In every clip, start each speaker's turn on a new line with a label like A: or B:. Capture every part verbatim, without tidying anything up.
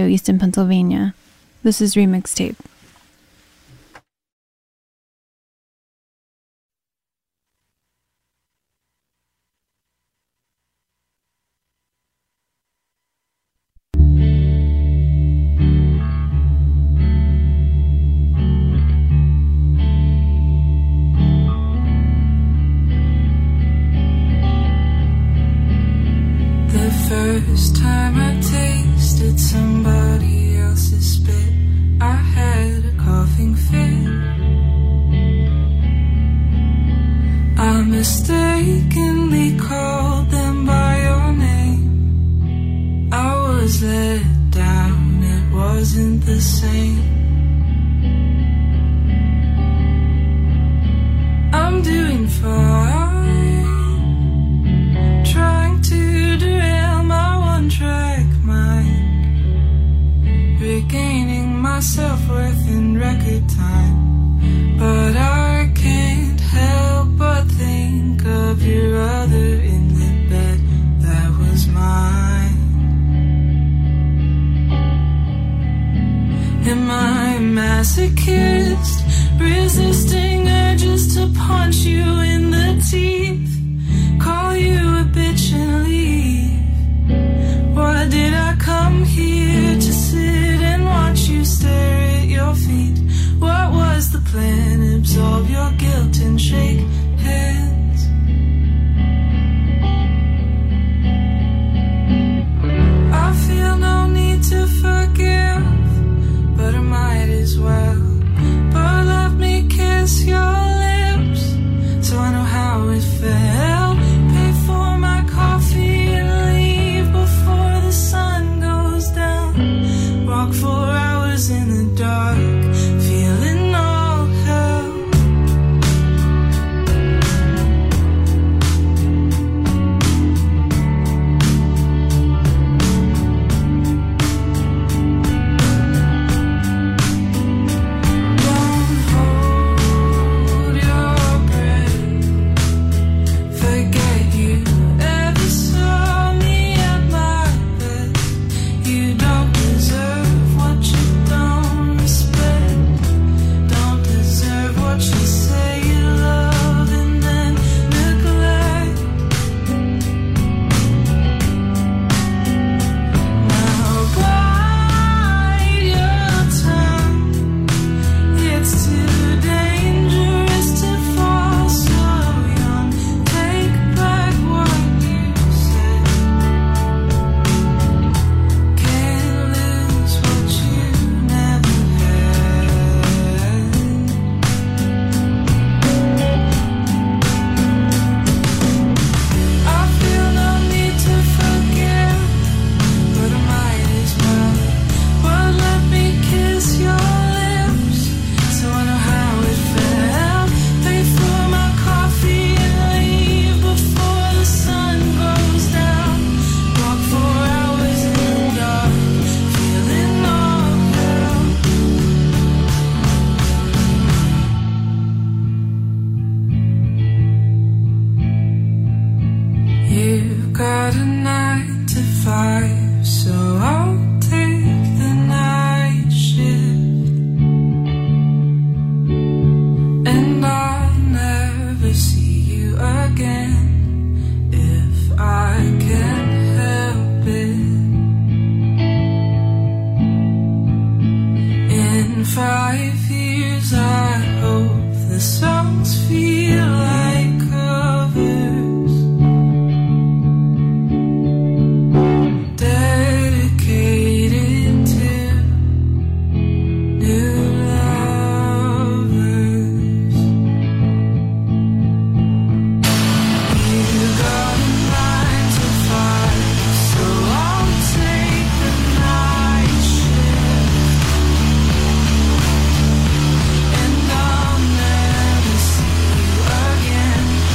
A: Easton, Pennsylvania. This is Remix Tape.
B: First time I tasted somebody else's spit, I had a coughing fit. I mistakenly called them by your name. I was let down, it wasn't the same. I'm doing fine, trying to derail my one-track mind, regaining my self-worth in record time. But I can't help but think of your other in the bed that was mine. Am I a masochist, resisting urges to punch you in the teeth, call you a bitch and leave? Why did I come here to sit and watch you stare at your feet? What was the plan? Absorb your guilt and shake hands. I feel no need to forgive, but I might as well. But let me kiss your lips, so I know how it felt. Pay for my coffee and leave before the sun goes down. Walk four hours in the dark, feeling all hell. Don't hold your breath, forget you ever saw me at my best. You don't deserve what you don't respect. Don't deserve what you say you love and then neglect. Now bite your tongue. It's too dangerous to fall so young. Take back what you said. Can't lose what you never had. I feel no need to forgive, but I might as well. But let me kiss your lips, so I know how it felt. Pay for my coffee and leave before the sun goes down. Walk four hours in the dark, feeling all hell. You've got a nine to five, so I'll take the night shift. And I'll never see you again if I can help it. In five years I hope the songs feel like covers, dedicated to new lovers. You got a nine to five, so I'll take the night shift. And I'll never see you again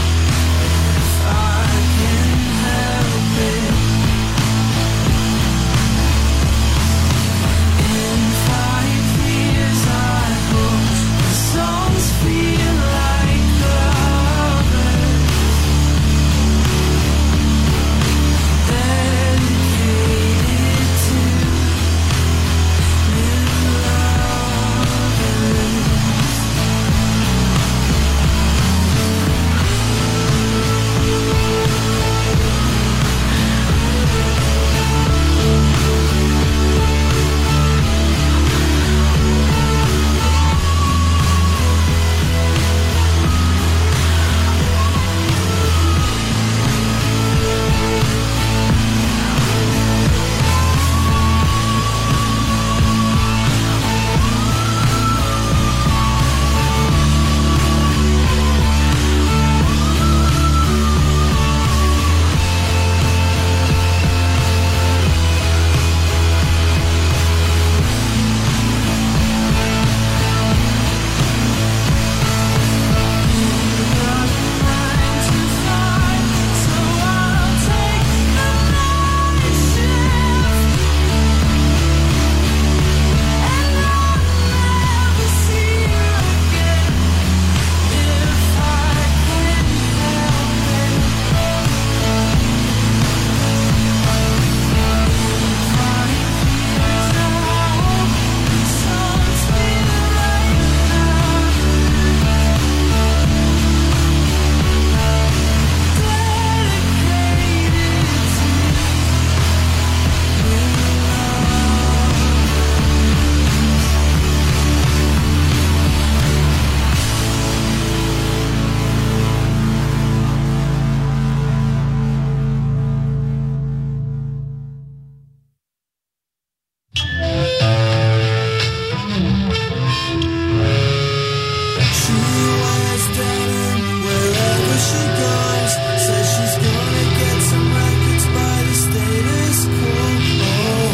B: dead end wherever she goes. Says she's gonna get some records by the status quo. Oh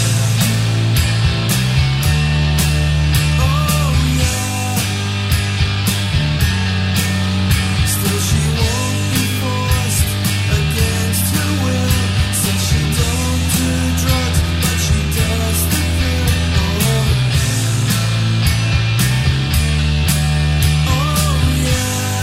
B: yeah, oh yeah. Still she won't be forced against her will. Says she don't do drugs, but she does the pill. Oh, oh yeah.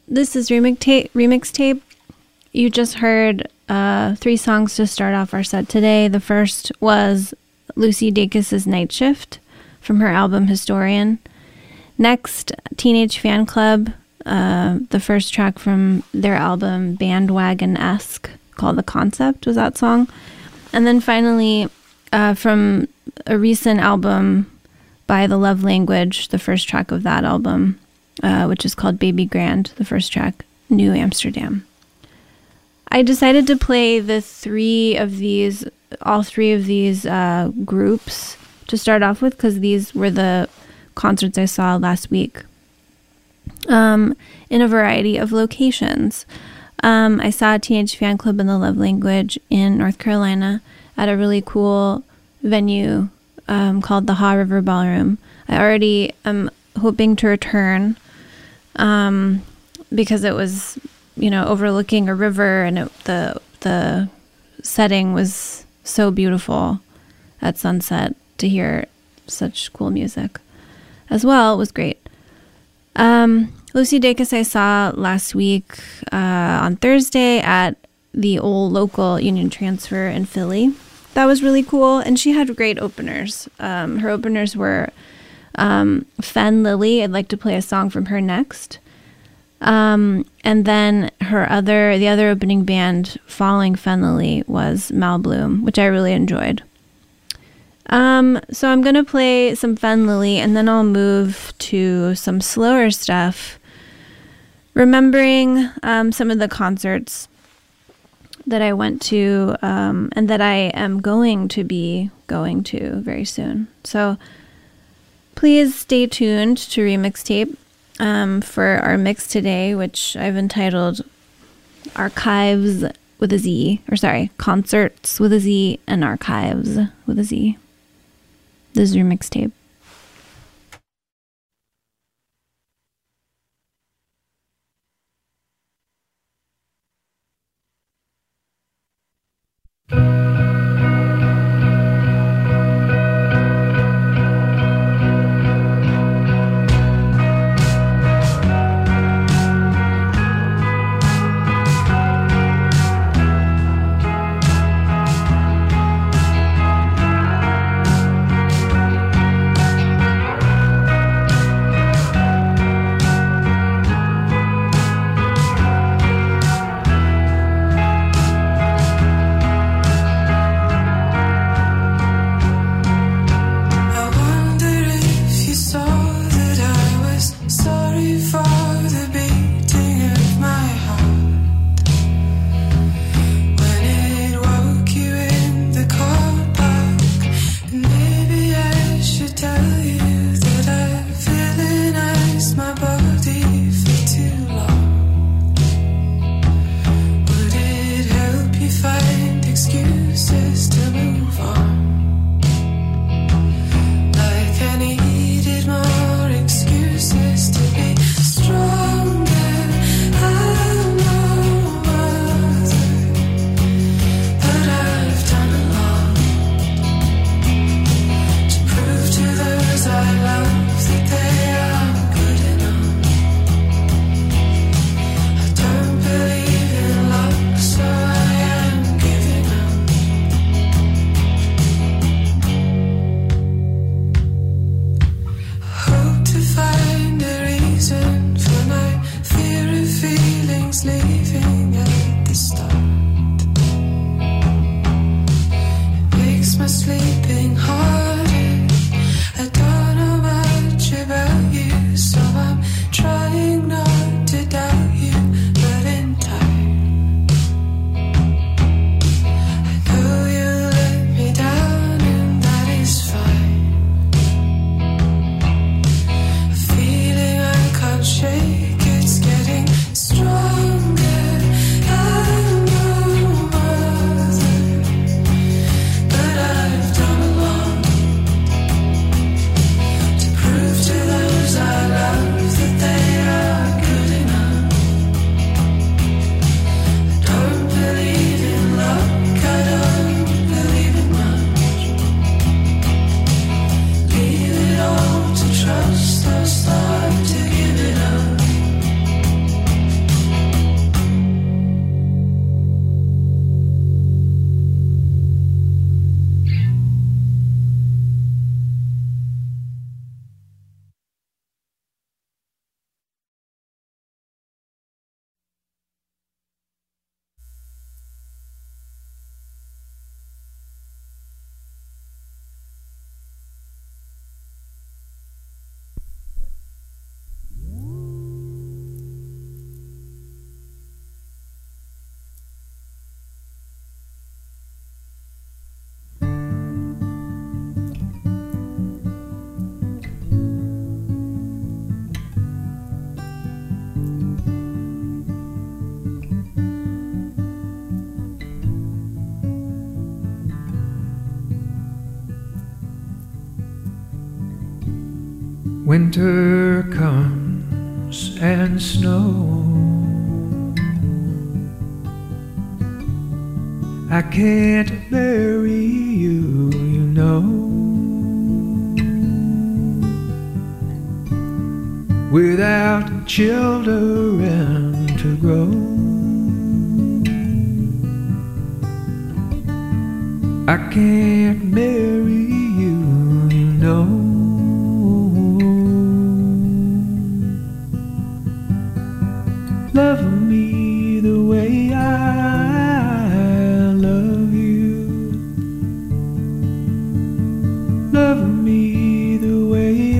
A: this is Remix Tape. Remix Tape. You just heard uh, three songs to start off our set today. The first was Lucy Dacus's Night Shift from her album Historian. Next, Teenage Fan Club, uh, the first track from their album Bandwagon-esque, called The Concept, was that song. And then finally, uh, from a recent album by The Love Language, the first track of that album, uh, which is called Baby Grand, the first track, New Amsterdam. I decided to play the three of these, all three of these uh, groups to start off with, because these were the concerts I saw last week um, in a variety of locations. Um, I saw Teenage Fan Club and The Love Language in North Carolina at a really cool venue um, called the Haw River Ballroom. I already am hoping to return um, because it was, you know, overlooking a river, and it, the the setting was so beautiful at sunset to hear such cool music. As well, it was great. Um, Lucy Dacus I saw last week uh, on Thursday at the old local Union Transfer in Philly. That was really cool, and she had great openers. Um, her openers were um, Fen Lily. I'd like to play a song from her next. Um, and then her other, the other opening band following Fen Lily was Mal Bloom, which I really enjoyed. Um, so I'm going to play some Fen Lily, and then I'll move to some slower stuff, remembering um, some of the concerts that I went to um, and that I am going to be going to very soon. So please stay tuned to Remix Tape um, for our mix today, which I've entitled Archives with a Z, or sorry, Concerts with a Z and Archives with a Z. This is your mixtape.
B: Thank
C: winter comes and snow, I can't bury you, you know, without children to grow. I can't bury you, you know. Love me the way I love you. Love me the way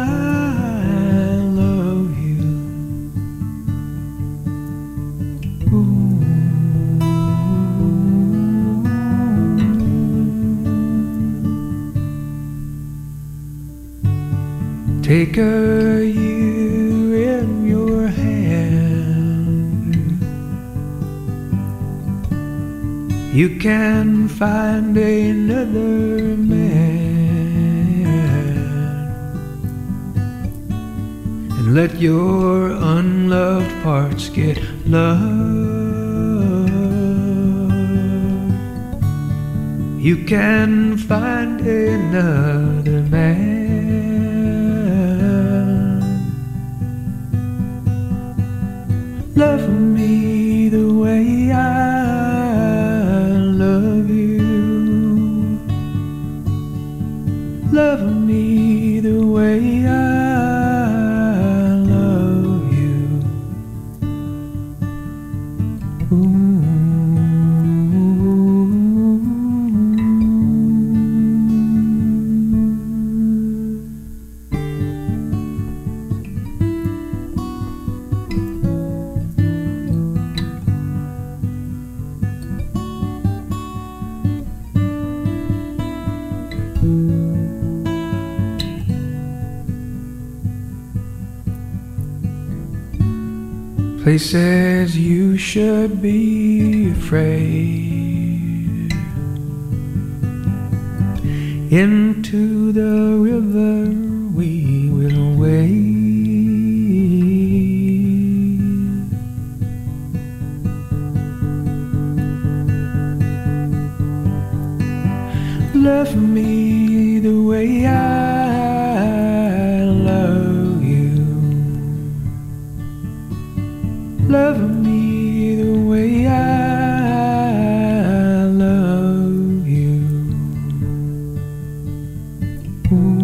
C: I love you. Ooh. Take a year in your hand, you can find another man, and let your unloved parts get loved. You can find another man. Love me the way I love you. Love me the way I love you. Ooh. Places you should be afraid, into the river we will wade. Love me the way I love you. Love me the way I love you. Ooh.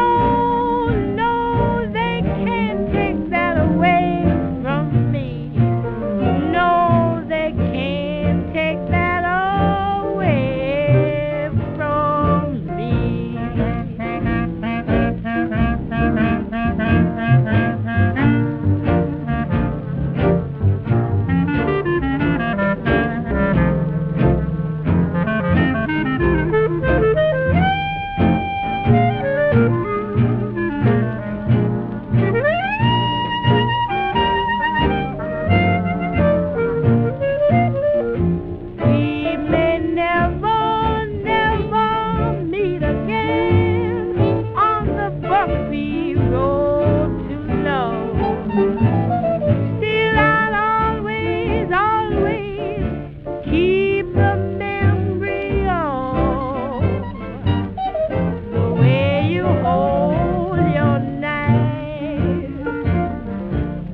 D: No, no, they can't take that away from me.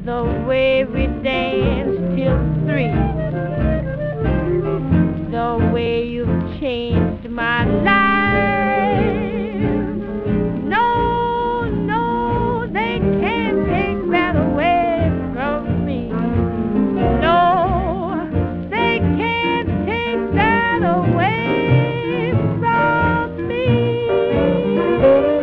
D: the way we danced till three, the way you've changed my life. No, no, they can't take that away from me. No, they can't take that away from me.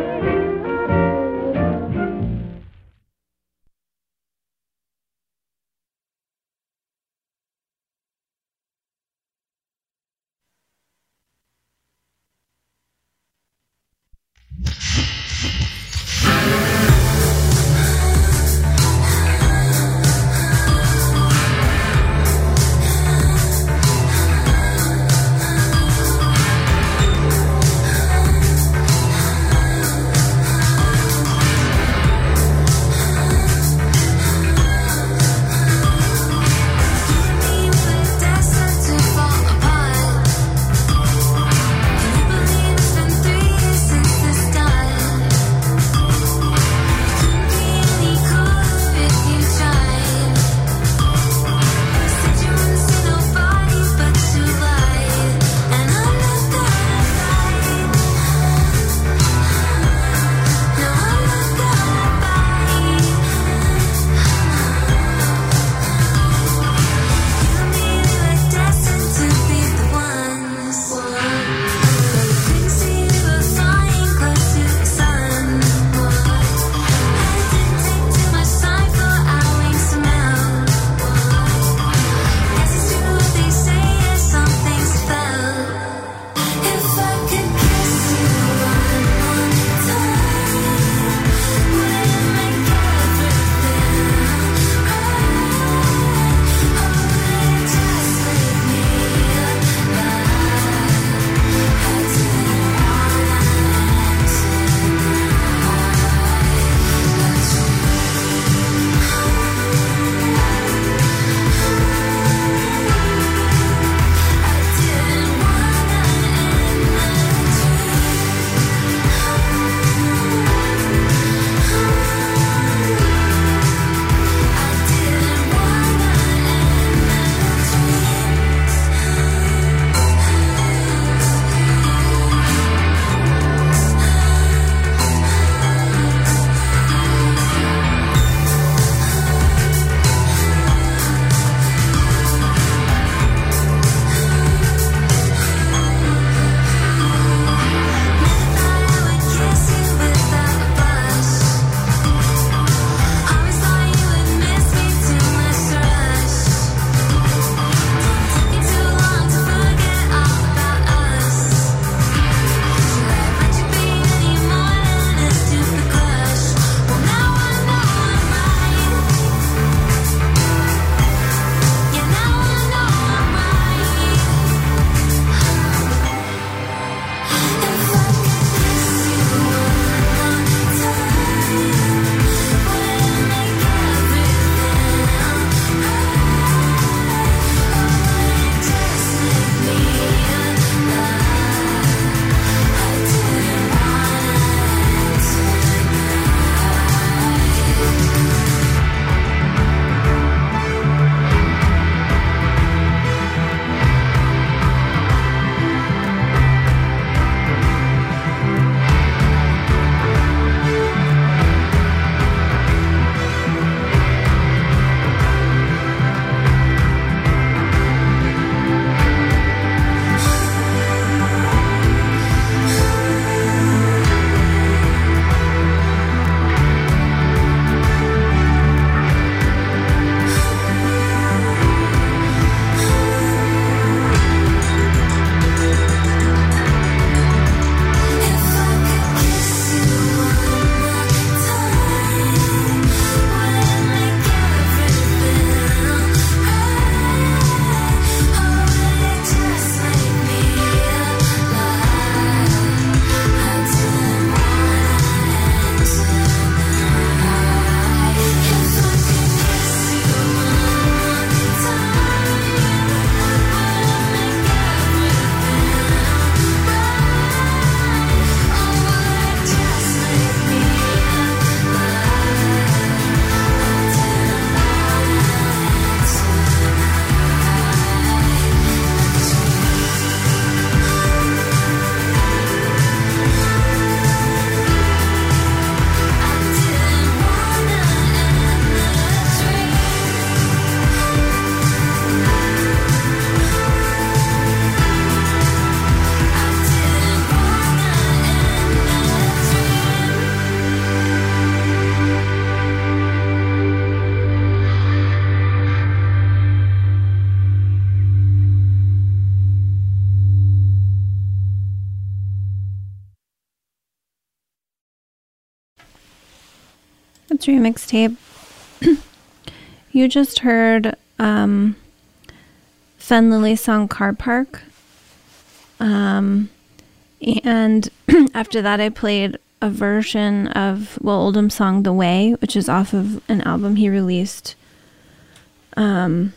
A: It's Remix Tape. You just heard um, Fen Lilly's song Car Park. Um, and after that, I played a version of Will Oldham's song The Way, which is off of an album he released um,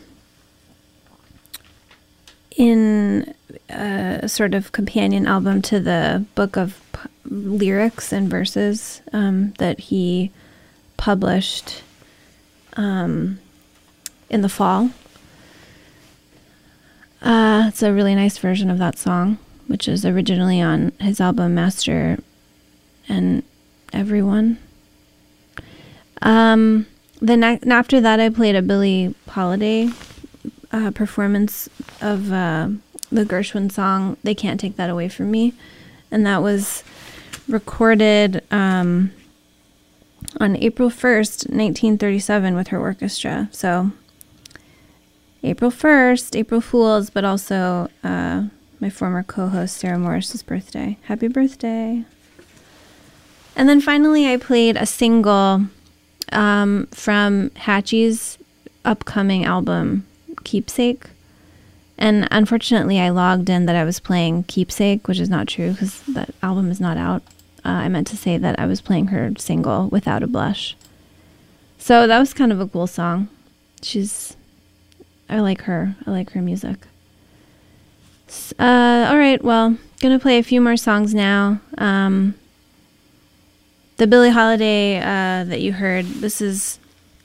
A: in a sort of companion album to the book of p- lyrics and verses um, that he published um, in the fall. Uh, it's a really nice version of that song, which is originally on his album Master and Everyone. Um, then ne- after that, I played a Billie Holiday uh, performance of uh, the Gershwin song "They Can't Take That Away From Me," and that was recorded um, on April first, nineteen thirty-seven, with her orchestra. So April first, April Fools, but also uh, my former co-host Sarah Morris's birthday. Happy birthday! And then finally, I played a single um, from Hatchie's upcoming album, Keepsake. And unfortunately, I logged in that I was playing Keepsake, which is not true because that album is not out. Uh, I meant to say that I was playing her single, Without a Blush. So that was kind of a cool song. She's, I like her. I like her music. Uh, all right, well, gonna play a few more songs now. Um, the Billie Holiday uh, that you heard, this is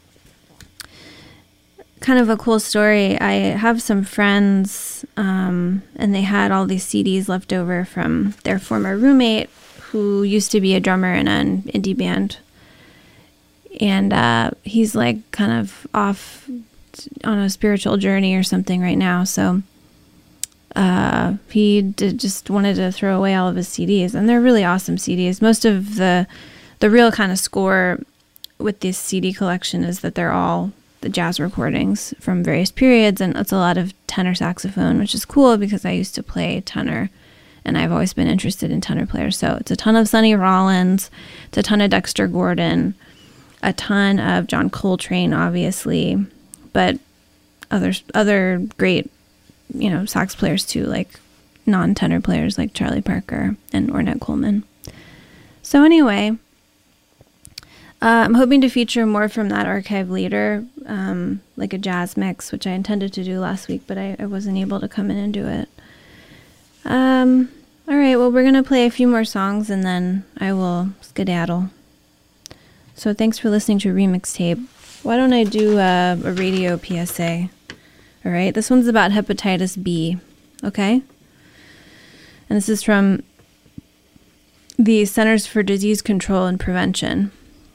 A: kind of a cool story. I have some friends, um, and they had all these C Ds left over from their former roommate, who used to be a drummer in an indie band. And uh, he's like kind of off on a spiritual journey or something right now. So uh, he did just wanted to throw away all of his C Ds, and they're really awesome C Ds. Most of the the real kind of score with this C D collection is that they're all the jazz recordings from various periods, and it's a lot of tenor saxophone, which is cool because I used to play tenor, and I've always been interested in tenor players. So it's a ton of Sonny Rollins, it's a ton of Dexter Gordon, a ton of John Coltrane, obviously, but other other great, you know, sax players too, like non-tenor players like Charlie Parker and Ornette Coleman. So anyway, uh, I'm hoping to feature more from that archive later, um, like a jazz mix, which I intended to do last week, but I, I wasn't able to come in and do it. Um, all right, well, we're going to play a few more songs, and then I will skedaddle. So thanks for listening to Remix Tape. Why don't I do uh, a radio P S A? All right, this one's about hepatitis B, okay? And this is from the Centers for Disease Control and Prevention.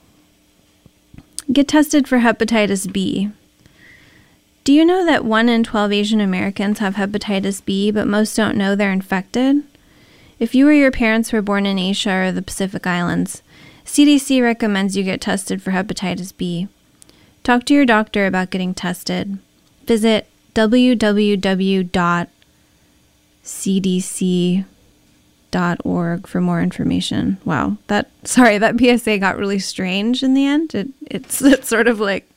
A: Get tested for hepatitis B. Do you know that one in twelve Asian Americans have hepatitis B, but most don't know they're infected? If you or your parents were born in Asia or the Pacific Islands, C D C recommends you get tested for hepatitis B. Talk to your doctor about getting tested. Visit w w w dot c d c dot org for more information. Wow, that sorry, that P S A got really strange in the end. It it's it's sort of like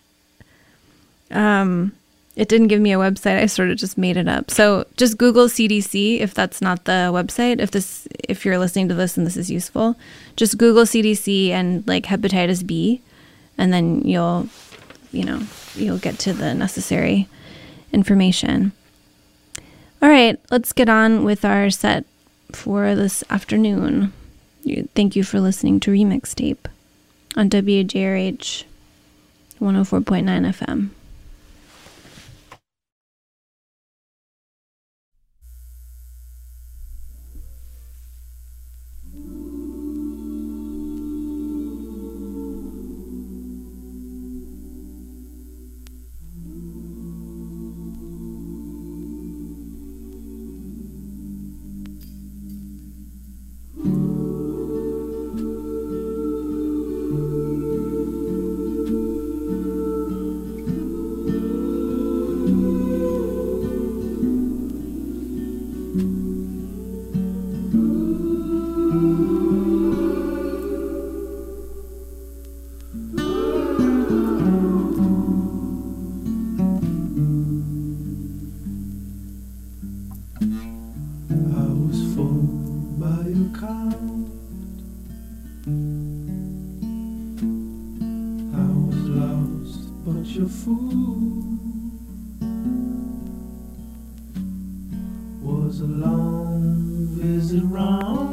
A: um it didn't give me a website. I sort of just made it up. So just Google C D C if that's not the website. If this if you're listening to this and this is useful, just Google C D C and like hepatitis B, and then you'll you know, you'll get to the necessary information. All right, let's get on with our set for this afternoon. Thank you for listening to Remix Tape on W J R H one oh four point nine F M.
C: Was a long visit round.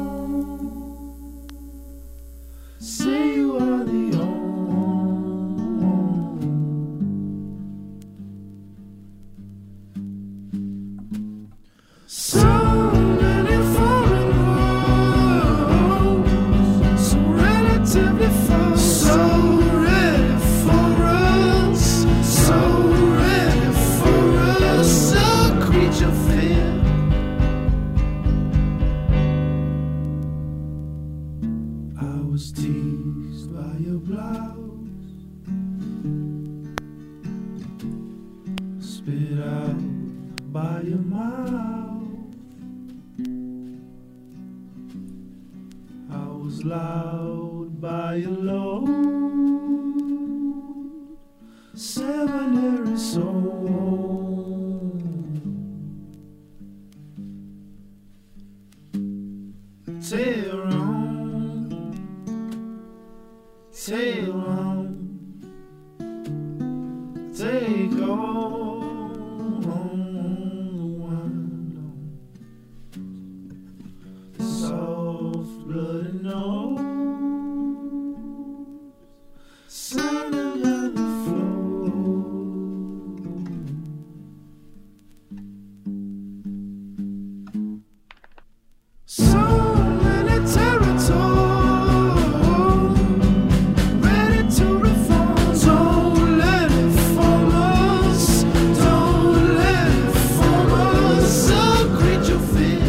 C: Say you are the only. So many foreign roads, so relatively far, so ready for us, so ready for us, a creature fear. I was teased by your blouse, spit out by your mouth. I was loud by your load, seminary soul. Tear on, tear on, take all on the window. Soft bloody nose, sounding like the flow. So many territories ready to reform. Don't let it form us. Don't let it form us. A creature fear.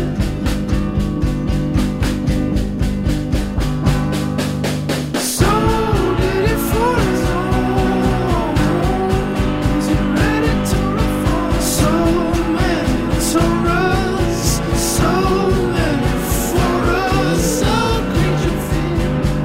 C: So did it for his own. Is he ready to reform? So many Torahs, so many for us. A creature fear.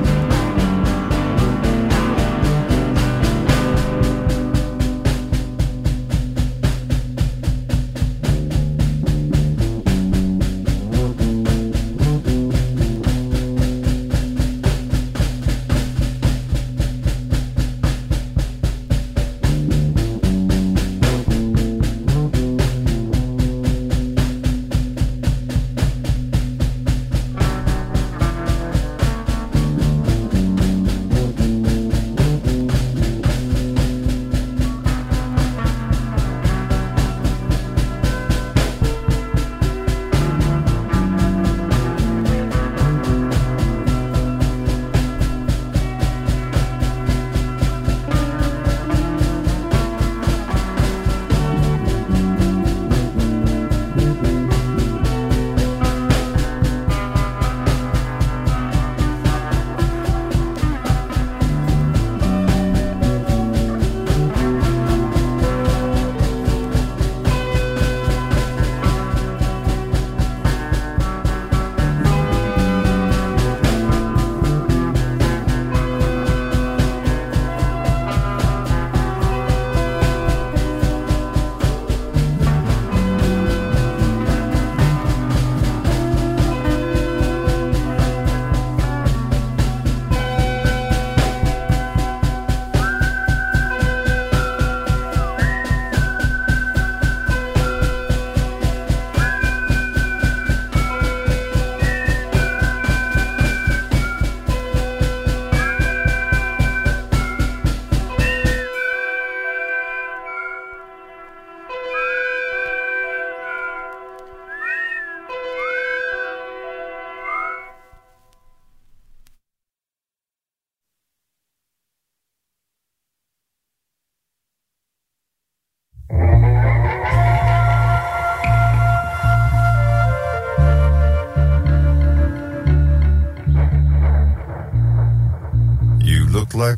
E: You look like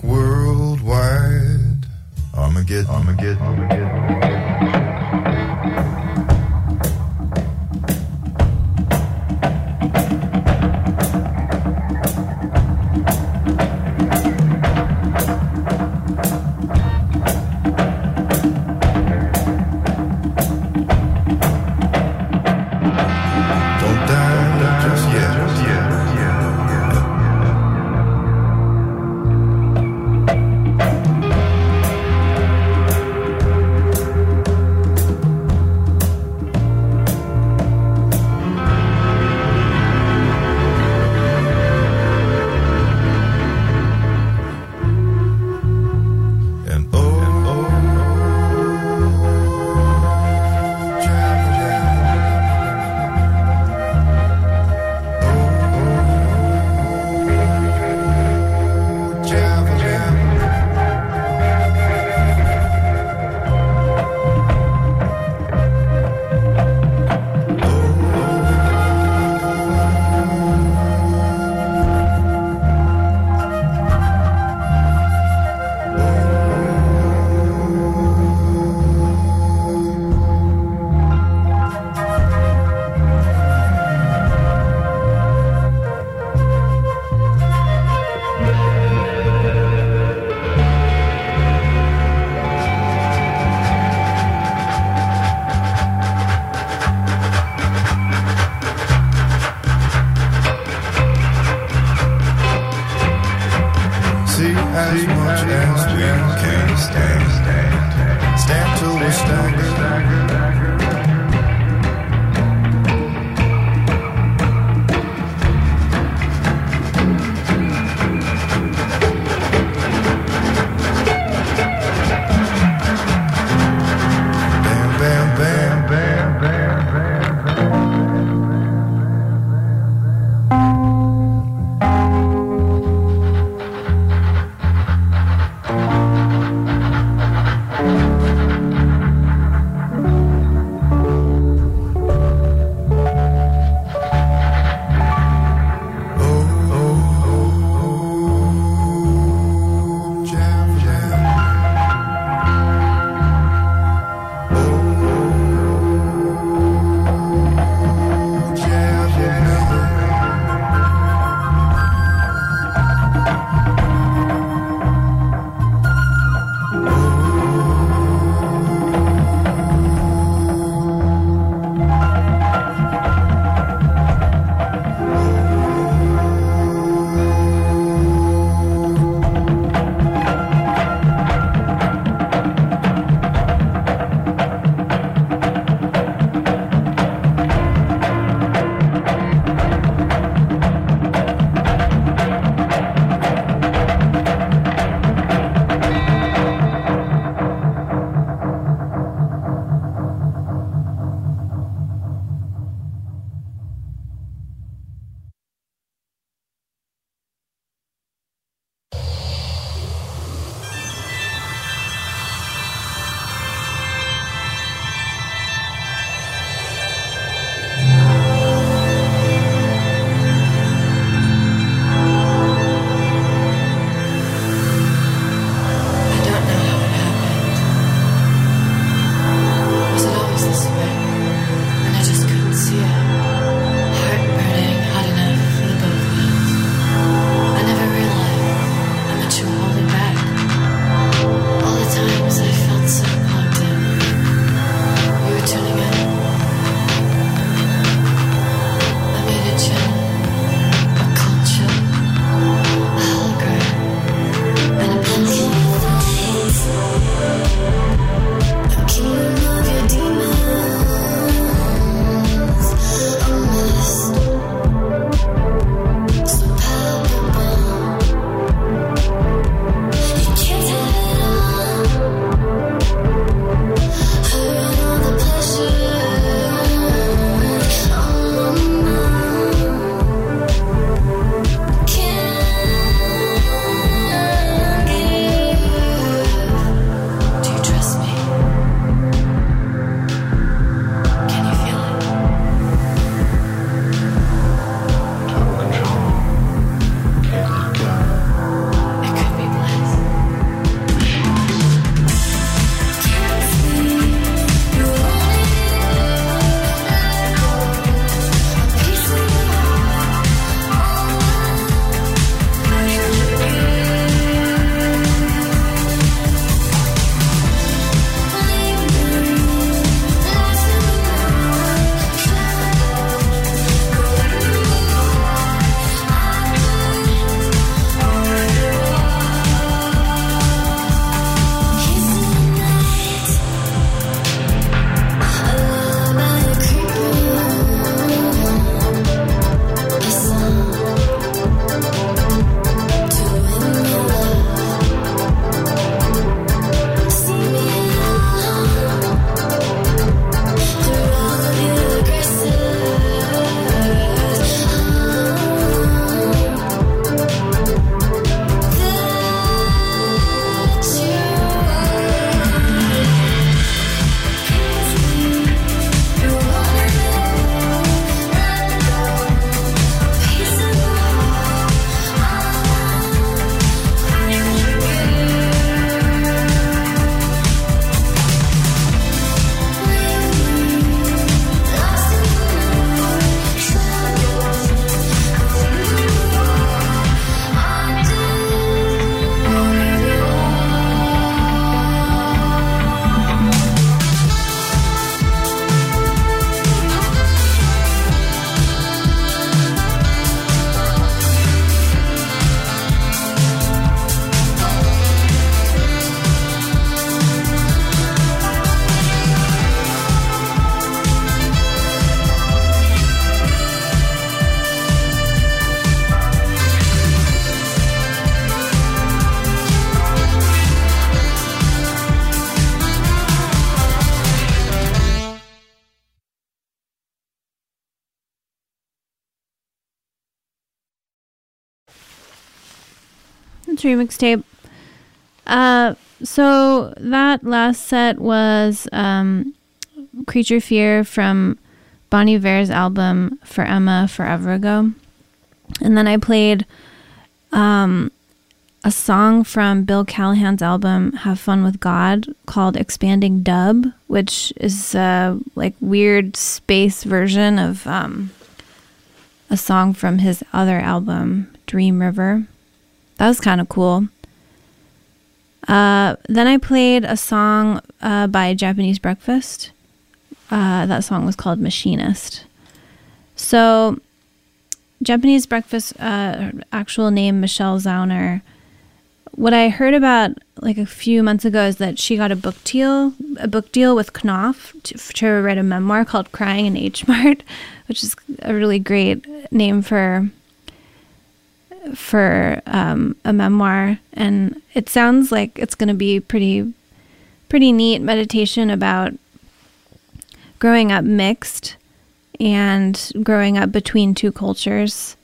E: worldwide Armageddon, Armageddon, Armageddon. Don't die just yet, just yet, yeah, yeah.
A: It's remix tape. Uh, so that last set was um, Creature Fear from Bon Iver's album For Emma Forever Ago. And then I played um, a song from Bill Callahan's album Have Fun with God called Expanding Dub, which is a like weird space version of um, a song from his other album, Dream River. That was kind of cool. Uh, then I played a song uh, by Japanese Breakfast. Uh, that song was called Machinist. So, Japanese Breakfast, uh, actual name Michelle Zauner. What I heard about like a few months ago is that she got a book deal, a book deal with Knopf to, to write a memoir called Crying in H Mart, which is a really great name for for um, a memoir. And it sounds like it's going to be pretty, pretty neat meditation about growing up mixed and growing up between two cultures.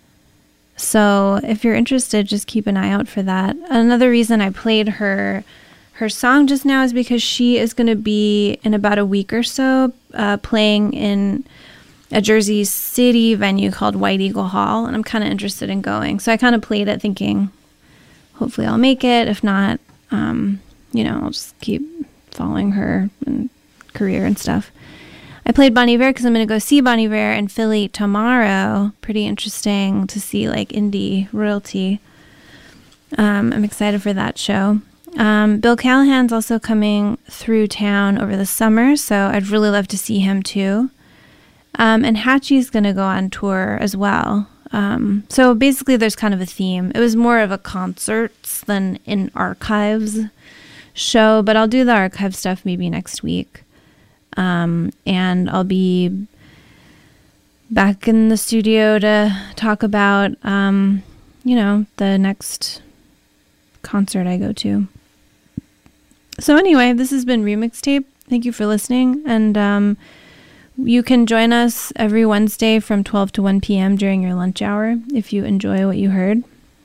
A: So if you're interested, just keep an eye out for that. Another reason I played her her song just now is because she is going to be in about a week or so uh, playing in a Jersey City venue called White Eagle Hall, and I'm kind of interested in going. So I kind of played it thinking, hopefully I'll make it. If not, um, you know, I'll just keep following her and career and stuff. I played Bon Iver because I'm going to go see Bon Iver in Philly tomorrow. Pretty interesting to see like indie royalty. Um, I'm excited for that show. Um, Bill Callahan's also coming through town over the summer, so I'd really love to see him too. Um, and Hatchie's going to go on tour as well. Um, so basically there's kind of a theme. It was more of a concerts than an archives show, but I'll do the archive stuff maybe next week. Um, and I'll be back in the studio to talk about, um, you know, the next concert I go to. So anyway, this has been Remix Tape. Thank you for listening. And, um, you can join us every Wednesday from twelve to one p.m. during your lunch hour if you enjoy what you heard.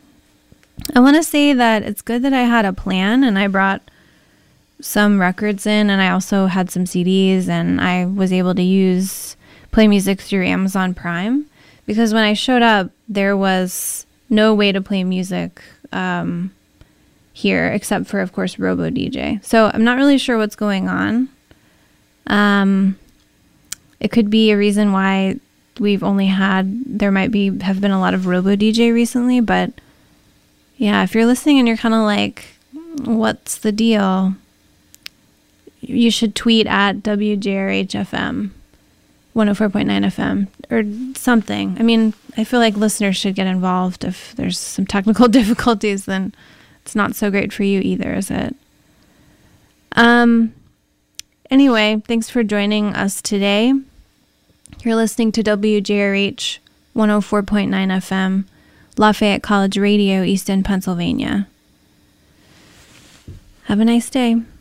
A: I want to say that it's good that I had a plan and I brought some records in, and I also had some C Ds, and I was able to use play music through Amazon Prime, because when I showed up, there was no way to play music um, here except for, of course, Robo D J. So I'm not really sure what's going on. Um... It could be a reason why we've only had, there might be, have been a lot of Robo D J recently, but yeah, if you're listening and you're kind of like, what's the deal? You should tweet at W J R H F M, one oh four point nine F M, or something. I mean, I feel like listeners should get involved. If there's some technical difficulties, then it's not so great for you either, is it? Um... Anyway, thanks for joining us today. You're listening to W J R H one oh four point nine F M, Lafayette College Radio, East End, Pennsylvania. Have a nice day.